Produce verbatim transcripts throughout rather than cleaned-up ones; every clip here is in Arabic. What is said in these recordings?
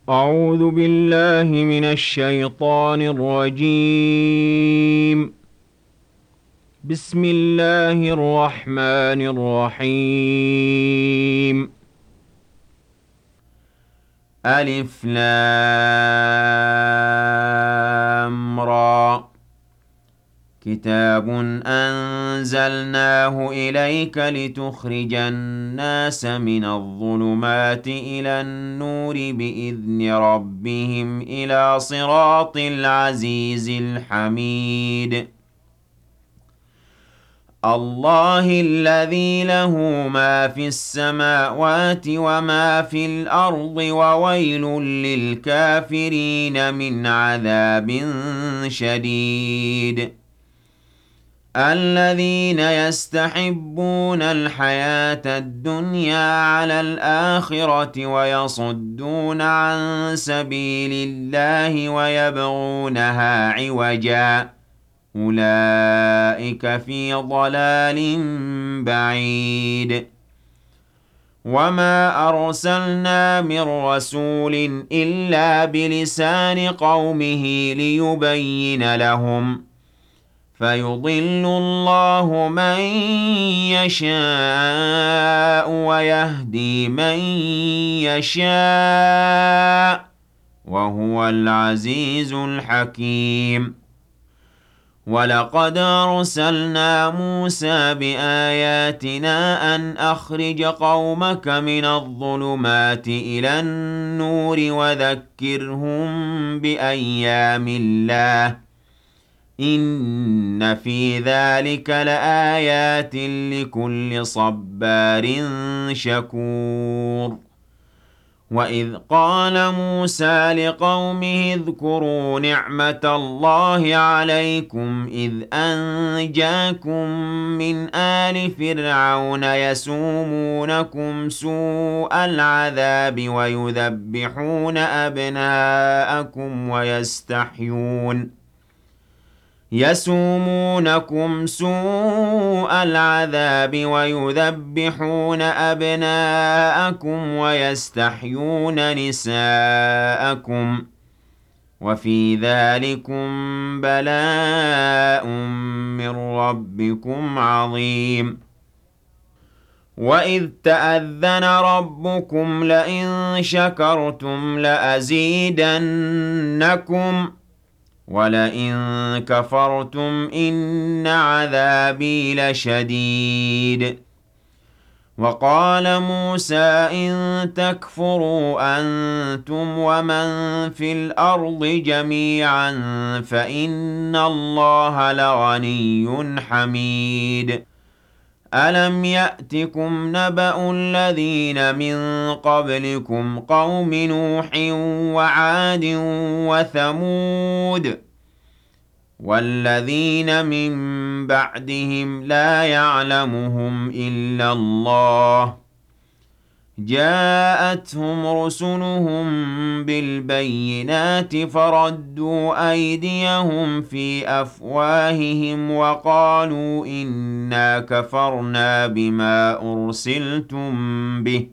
أعوذ بالله من الشيطان الرجيم. بسم الله الرحمن الرحيم. ألف لام را. كتاب أنزلناه إليك لتخرج الناس من الظلمات إلى النور بإذن ربهم إلى صراط العزيز الحميد. الله الذي له ما في السماوات وما في الأرض وويل للكافرين من عذاب شديد. الذين يستحبون الحياة الدنيا على الآخرة ويصدون عن سبيل الله ويبغونها عوجا أولئك في ضلال بعيد. وما أرسلنا من رسول إلا بلسان قومه ليبين لهم فيضل الله من يشاء ويهدي من يشاء وهو العزيز الحكيم. ولقد أرسلنا موسى بآياتنا أن أخرج قومك من الظلمات إلى النور وذكرهم بأيام الله إن في ذلك لآيات لكل صبار شكور. وإذ قال موسى لقومه اذكروا نعمة الله عليكم إذ أنجاكم من آل فرعون يسومونكم سوء العذاب ويذبحون أبناءكم ويستحيون يسومونكم سوء العذاب ويذبحون أبناءكم ويستحيون نساءكم وفي ذلكم بلاء من ربكم عظيم. وإذ تأذن ربكم لئن شكرتم لأزيدنكم ولئن كفرتم إن عذابي لشديد. وقال موسى إن تكفروا أنتم ومن في الأرض جميعا فإن الله لغني حميد. ألم يأتكم نبأ الذين من قبلكم قوم نوح وعاد وثمود والذين من بعدهم لا يعلمهم إلا الله جاءتهم رسلهم بالبينات فردوا أيديهم في أفواههم وقالوا إنا كفرنا بما أرسلتم به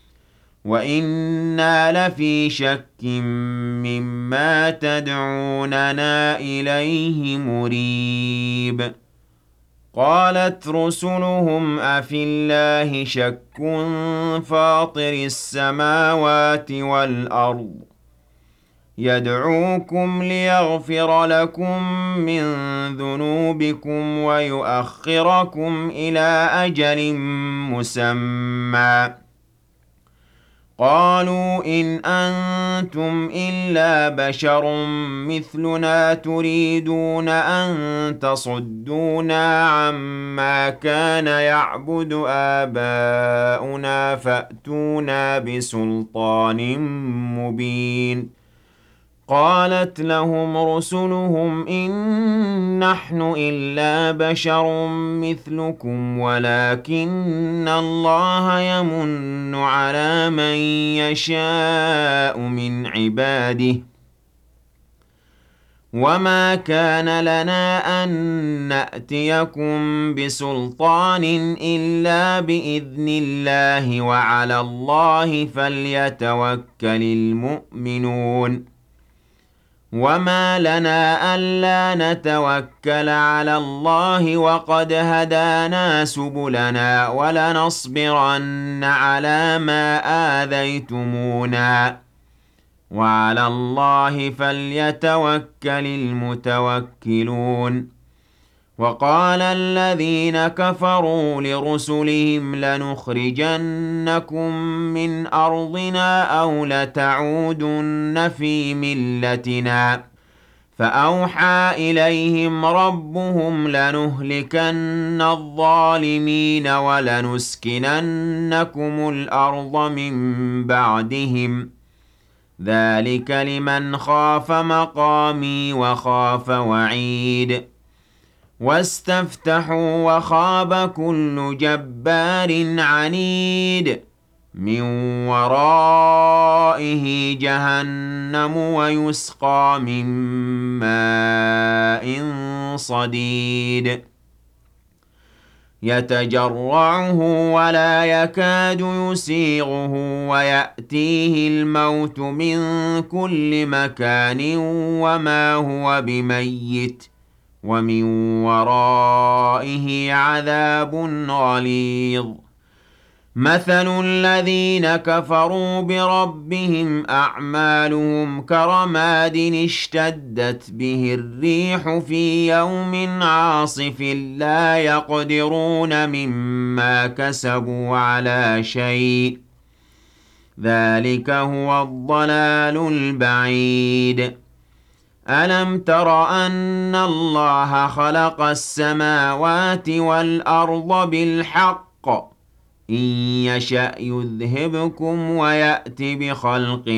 وإنا لفي شك مما تدعوننا إليه مريب. قالت رسلهم أفي الله شك فاطر السماوات والأرض يدعوكم ليغفر لكم من ذنوبكم ويؤخركم إلى أجل مسمى قالوا إن أنتم إلا بشر مثلنا تريدون أن تصدونا عما كان يعبد آباؤنا فأتونا بسلطان مبين. قالت لهم رسلهم إن نحن إلا بشر مثلكم ولكن الله يمن على من يشاء من عباده وَمَا كَانَ لَنَا أَن نَّأْتِيَكُم بِسُلْطَانٍ إِلَّا بِإِذْنِ اللَّهِ وَعَلَى اللَّهِ فَلْيَتَوَكَّلِ الْمُؤْمِنُونَ وَمَا لَنَا أَلَّا نَتَوَكَّلَ عَلَى اللَّهِ وَقَدْ هَدَانَا سُبُلَنَا وَلَنَصْبِرَنَّ عَلَىٰ مَا آذَيْتُمُونَا وَعَلَى اللَّهِ فَلْيَتَوَكَّلِ الْمُتَوَكِّلُونَ وَقَالَ الَّذِينَ كَفَرُوا لِرُسُلِهِمْ لَنُخْرِجَنَّكُم مِّنْ أَرْضِنَا أَوْ لَتَعُودُنَّ فِي مِلَّتِنَا فَأَوْحَىٰ إِلَيْهِمْ رَبُّهُمْ لَنُهْلِكَنَّ الظَّالِمِينَ وَلَنُسْكِنَنَّكُمُ الْأَرْضَ مِن بَعْدِهِمْ ۚ ذَٰلِكَ لِمَنْ خَافَ مَقَامِي وَخَافَ وَعِيدِ وَاسْتَفْتَحُوا وَخَابَ كُلُّ جَبَّارٍ عَنِيدٍ مِّن وَرَائِهِ جَهَنَّمُ وَيُسْقَىٰ مِن مَّاءٍ صَدِيدٍ يَتَجَرَّعُهُ وَلَا يَكَادُ يُسِيغُهُ وَيَأْتِيهِ الْمَوْتُ مِن كُلِّ مَكَانٍ وَمَا هُوَ بِمَيِّتٍ وَمِن وَرَائِهِ عَذَابٌ غَلِيظٌ مَثَلُ الَّذِينَ كَفَرُوا بِرَبِّهِمْ أَعْمَالُهُمْ كَرَمَادٍ اشْتَدَّتْ بِهِ الرِّيحُ فِي يَوْمٍ عَاصِفٍ لَّا يَقْدِرُونَ مِمَّا كَسَبُوا عَلَىٰ شَيْءٍ ۚ ذَٰلِكَ هُوَ الضَّلَالُ الْبَعِيدُ أَلَمْ تَرَ أَنَّ اللَّهَ خَلَقَ السَّمَاوَاتِ وَالْأَرْضَ بِالْحَقِّ ۚ إِن يَشَأْ يُذْهِبْكُمْ وَيَأْتِ بِخَلْقٍ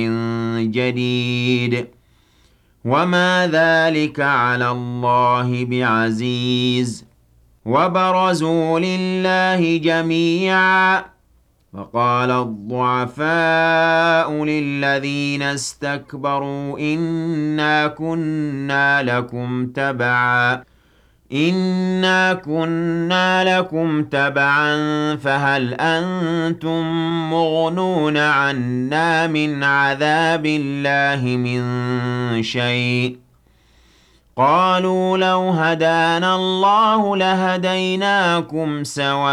جَدِيدٍ وَمَا ذَٰلِكَ عَلَى اللَّهِ بِعَزِيزٍ وَبَرَزُوا لِلَّهِ جَمِيعًا فَقَالَ الضُّعَفَاءُ لِلَّذِينَ اسْتَكْبَرُوا إِنَّا كُنَّا لَكُمْ تَبَعًا إِنَّا كُنَّا لَكُمْ تَبَعًا فَهَلْ أَنتُم مُّغْنُونَ عَنَّا مِنْ عَذَابِ اللَّهِ مِن شَيْءٍ ۚ قَالُوا لَوْ هَدَانَا اللَّهُ لَهَدَيْنَاكُمْ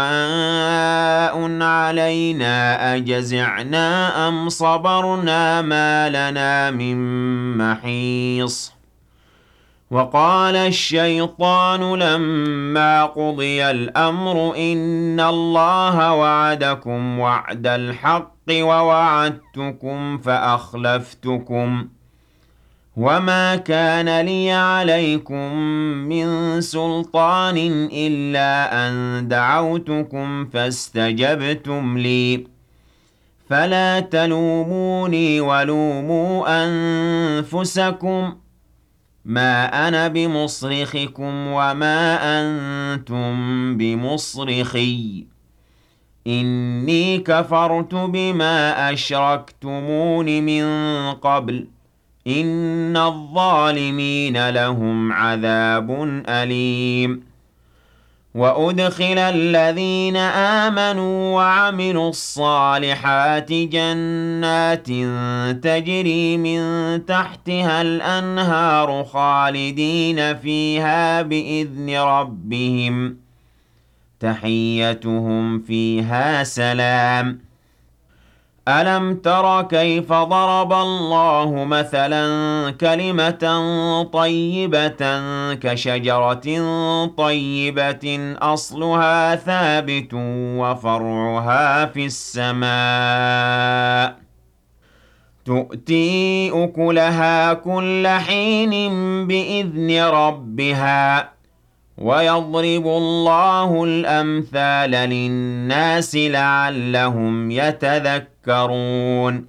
سَوَاءٌ عَلَيْنَا أَجَزِعْنَا أَمْ صَبَرْنَا مَا لَنَا مِن مَّحِيصٍ وَقَالَ الشَّيْطَانُ لَمَّا قُضِيَ الْأَمْرُ إِنَّ اللَّهَ وَعَدَكُمْ وَعْدَ الْحَقِّ وَوَعَدتُّكُمْ فَأَخْلَفْتُكُمْ ۖ وَمَا كَانَ لِيَ عَلَيْكُم مِّن سُلْطَانٍ إِلَّا أَن دَعَوْتُكُمْ فَاسْتَجَبْتُمْ لِي ۖ فَلَا تَلُومُونِي وَلُومُوا أَنفُسَكُم ۖ مَّا أَنَا بِمُصْرِخِكُمْ وَمَا أَنتُم بِمُصْرِخِيَّ ۖ إِنِّي كَفَرْتُ بِمَا أَشْرَكْتُمُونِ مِن قَبْلُ ۗ إِنَّ الظَّالِمِينَ لَهُمْ عَذَابٌ أَلِيمٌ وَأُدْخِلَ الَّذِينَ آمَنُوا وَعَمِلُوا الصَّالِحَاتِ جَنَّاتٍ تَجْرِي مِن تَحْتِهَا الْأَنْهَارُ خَالِدِينَ فِيهَا بِإِذْنِ رَبِّهِمْ ۖ تَحِيَّتُهُمْ فِيهَا سَلَامٌ أَلَمْ تَرَ كَيْفَ ضَرَبَ اللَّهُ مَثَلًا كَلِمَةً طَيِّبَةً كَشَجَرَةٍ طَيِّبَةٍ أَصْلُهَا ثَابِتٌ وَفَرْعُهَا فِي السَّمَاءِ تُؤْتِي أُكُلَهَا كُلَّ حِينٍ بِإِذْنِ رَبِّهَا ۗ وَيَضْرِبُ اللَّهُ الْأَمْثَالَ لِلنَّاسِ لَعَلَّهُمْ يَتَذَكَّرُونَ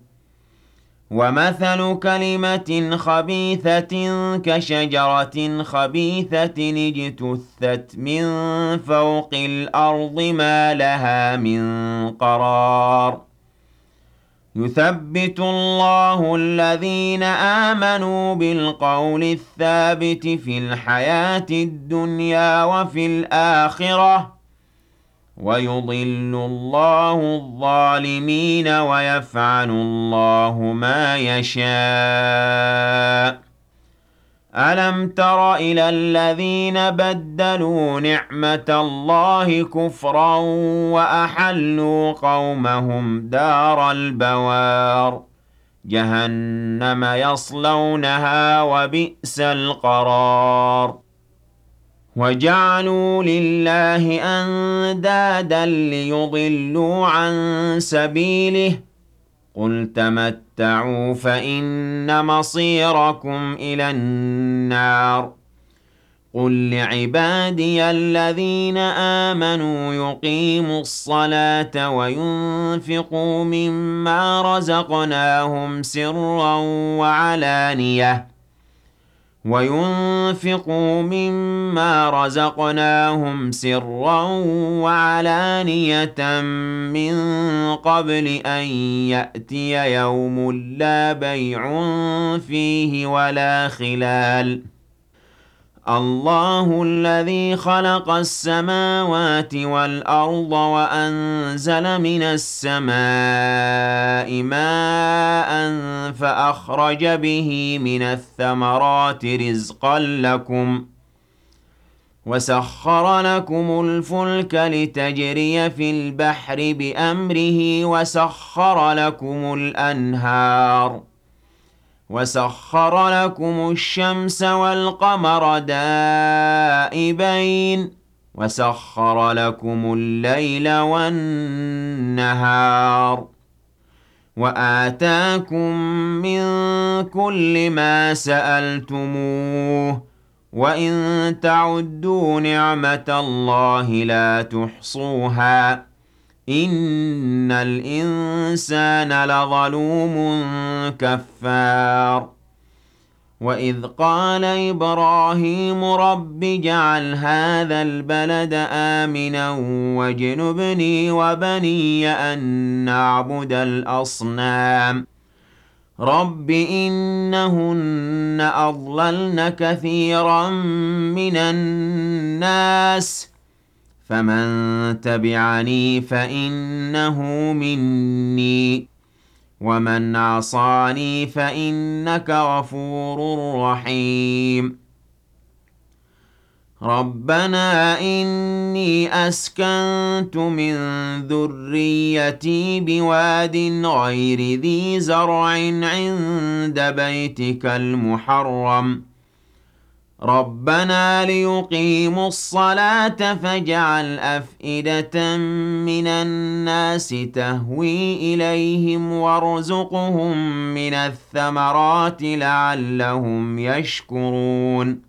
وَمَثَلُ كَلِمَةٍ خَبِيثَةٍ كَشَجَرَةٍ خَبِيثَةٍ اجْتُثَّتْ مِن فَوْقِ الْأَرْضِ مَا لَهَا مِن قَرَارٍ يثبت الله الذين آمنوا بالقول الثابت في الحياة الدنيا وفي الآخرة ويضل الله الظالمين ويفعل الله ما يشاء. ألم تر إلى الذين بدلوا نعمة الله كفرا وأحلوا قومهم دار البوار جهنم يصلونها وبئس القرار. وجعلوا لله أندادا ليضلوا عن سبيله قل تمتعوا فإن مصيركم إلى النار. قل لعبادي الذين آمنوا يقيموا الصلاة وينفقوا مما رزقناهم سرا وعلانية وينفقوا مما رزقناهم سرا وعلانية من قبل أن يأتي يوم لا بيع فيه ولا خلال. الله الذي خلق السماوات والأرض وأنزل من السماء ماء فأخرج به من الثمرات رزقا لكم وسخر لكم الفلك لتجري في البحر بأمره وسخر لكم الأنهار وسخر لكم الشمس والقمر دائبين وسخر لكم الليل والنهار وآتاكم من كل ما سألتموه وإن تعدوا نعمة الله لا تحصوها إن الإنسان لظلوم كفار. وإذ قال إبراهيم رب اجعل هذا البلد آمنا واجنبني وبني أن نعبد الأصنام رب إنهن أضللن كثيرا من الناس فمن تبعني فإنه مني ومن عصاني فإنك غفور رحيم. ربنا إني أسكنت من ذريتي بواد غير ذي زرع عند بيتك المحرم ربنا ليقيموا الصلاة فاجعل أفئدة من الناس تهوي إليهم وارزقهم من الثمرات لعلهم يشكرون.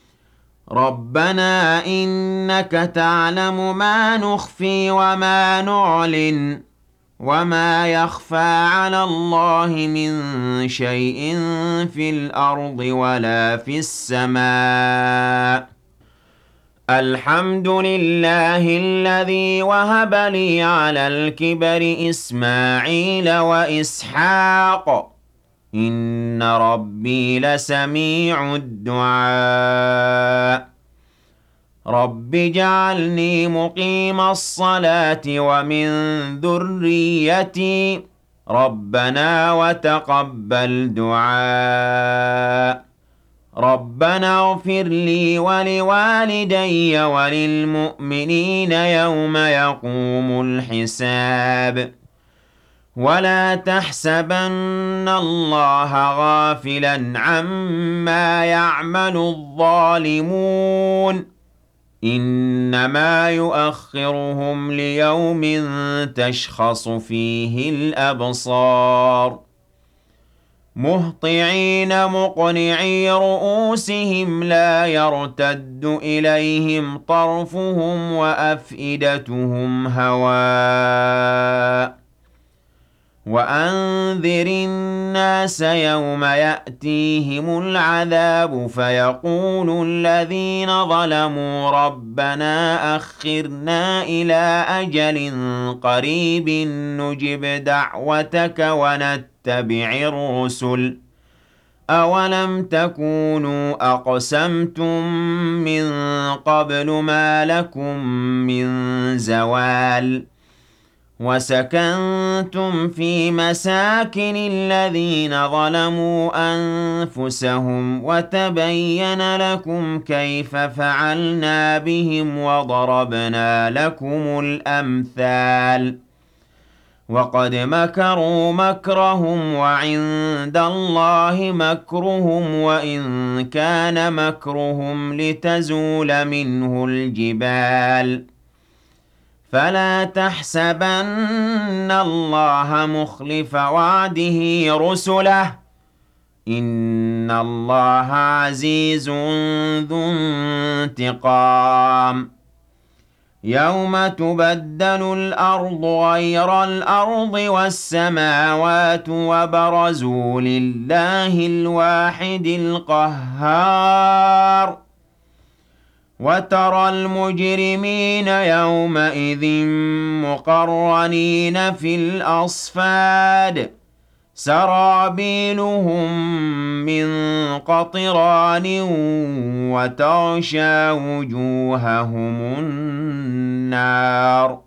ربنا إنك تعلم ما نخفي وما نعلن وما يخفى على الله من شيء في الأرض ولا في السماء. الحمد لله الذي وهب لي على الكبر إسماعيل وإسحاق إن ربي لسميع الدعاء. رب اجعلني مقيم الصلاة ومن ذريتي ربنا وتقبل دعاء. ربنا اغفر لي ولوالدي وللمؤمنين يوم يقوم الحساب. ولا تحسبن الله غافلا عما يعمل الظالمون إنما يؤخرهم ليوم تشخص فيه الأبصار مهطعين مقنعي رؤوسهم لا يرتد إليهم طرفهم وأفئدتهم هواء وأنذر الناس يوم يأتيهم العذاب فيقول الذين ظلموا ربنا أخرنا إلى أجل قريب نجب دعوتك ونتبع الرسل أولم تكونوا أقسمتم من قبل ما لكم من زوال وسكنتم في مساكن الذين ظلموا أنفسهم وتبين لكم كيف فعلنا بهم وضربنا لكم الأمثال وقد مكروا مكرهم وعند الله مكرهم وإن كان مكرهم لتزول منه الجبال فلا تحسبن الله مخلف وعده رسله إن الله عزيز ذو انتقام يوم تبدل الأرض غير الأرض والسماوات وبرزوا لله الواحد القهار وترى المجرمين يومئذ مقرنين في الأصفاد سرابيلهم من قطران وتغشى وجوههم النار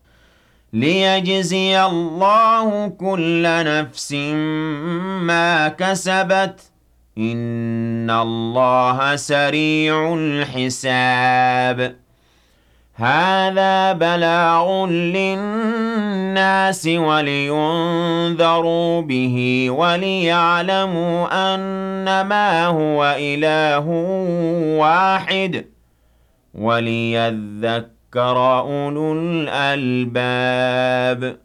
ليجزي الله كل نفس ما كسبت إن الله سريع الحساب هذا بلاغ للناس ولينذروا به وليعلموا أنما هو إله واحد وليذكر أولو الألباب